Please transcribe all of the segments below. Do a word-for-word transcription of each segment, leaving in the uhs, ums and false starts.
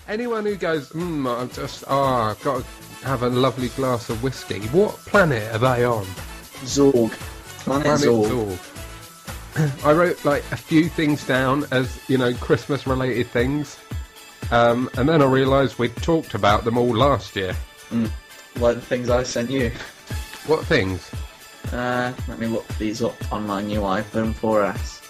anyone who goes, hmm, I'm just, oh, I've got to have a lovely glass of whiskey. What planet are they on? Zorg. Planet, Planet Zorg. Zorg. I wrote like a few things down as, you know, Christmas-related things, um, and then I realised we'd talked about them all last year. Mm. Like the things I sent you. What things? Uh, let me look these up on my new iPhone four S.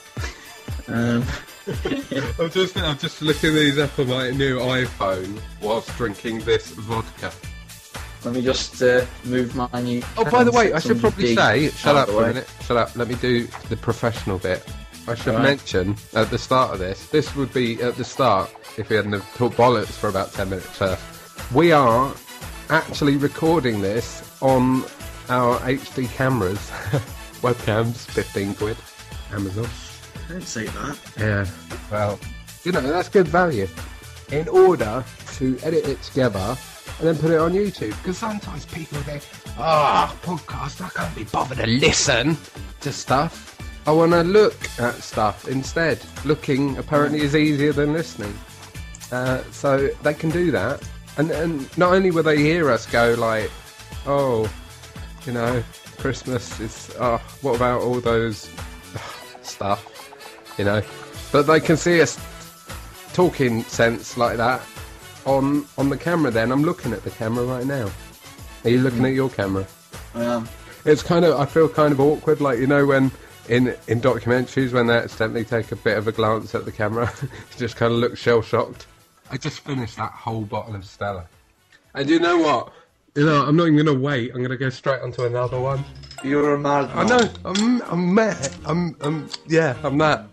Um, I'm just, I'm just looking these up on my new iPhone whilst drinking this vodka. let me just uh, move my new... Oh, by the way, I should probably say, shut out up the for a way. minute, shut up, let me do the professional bit. I should Right. mention at the start of this, this would be at the start, if we hadn't have talked bollocks for about ten minutes first. We are actually recording this on our H D cameras, webcams, fifteen quid, Amazon. Don't say that. Yeah, well, you know, that's good value. In order to edit it together and then put it on YouTube. Because sometimes people think, ah, oh, podcast, I can't be bothered to listen to stuff. I want to look at stuff instead. Looking apparently is easier than listening. Uh, so they can do that. And, and not only will they hear us go like, oh, you know, Christmas is, oh, what about all those stuff? You know, but they can see us talking sense like that on on the camera. Then I'm looking at the camera right now. Are you looking at your camera? I am. It's kind of, I feel kind of awkward, like, you know, when in in documentaries when they accidentally take a bit of a glance at the camera, you just kind of look shell shocked. I just finished that whole bottle of Stella, and you know what? You know, I'm not even gonna wait. I'm gonna go straight onto another one. You're a madman. I know. I'm I'm mad. I'm I'm yeah. I'm that.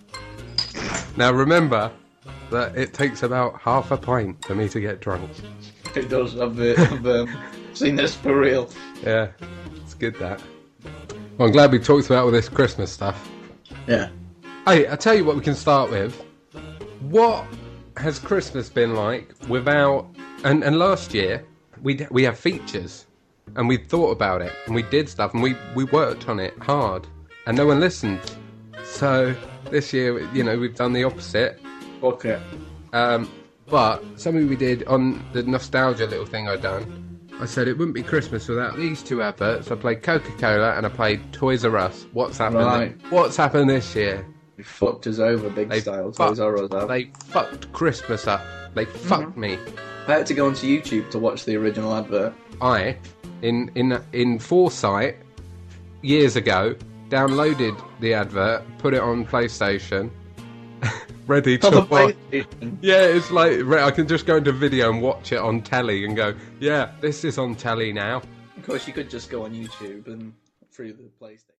Now remember that it takes about half a pint for me to get drunk. It does. I've, uh, I've um, seen this for real. Yeah, it's good that. Well, I'm glad we talked about all this Christmas stuff. Yeah. Hey, I'll tell you what we can start with. What has Christmas been like without... And, and last year, we we have features. And we thought about it. And we did stuff. And we, we worked on it hard. And no one listened. So this year, you know, we've done the opposite. Okay. Um, but something we did on the nostalgia little thing I'd done, I said it wouldn't be Christmas without these two adverts. I played Coca-Cola and I played Toys R Us. What's happened? Right. What's happened this year? They fucked us over big They style. fucked- Toys R Us have. They fucked Christmas up. They fucked me. I had to go onto YouTube to watch the original advert. I, in in in foresight, years ago, downloaded the advert, put it on PlayStation, ready On to the watch. PlayStation. Yeah, it's like re- I can just go into video and watch it on telly and go, yeah, this is on telly now. Of course, you could just go on YouTube and through the PlayStation.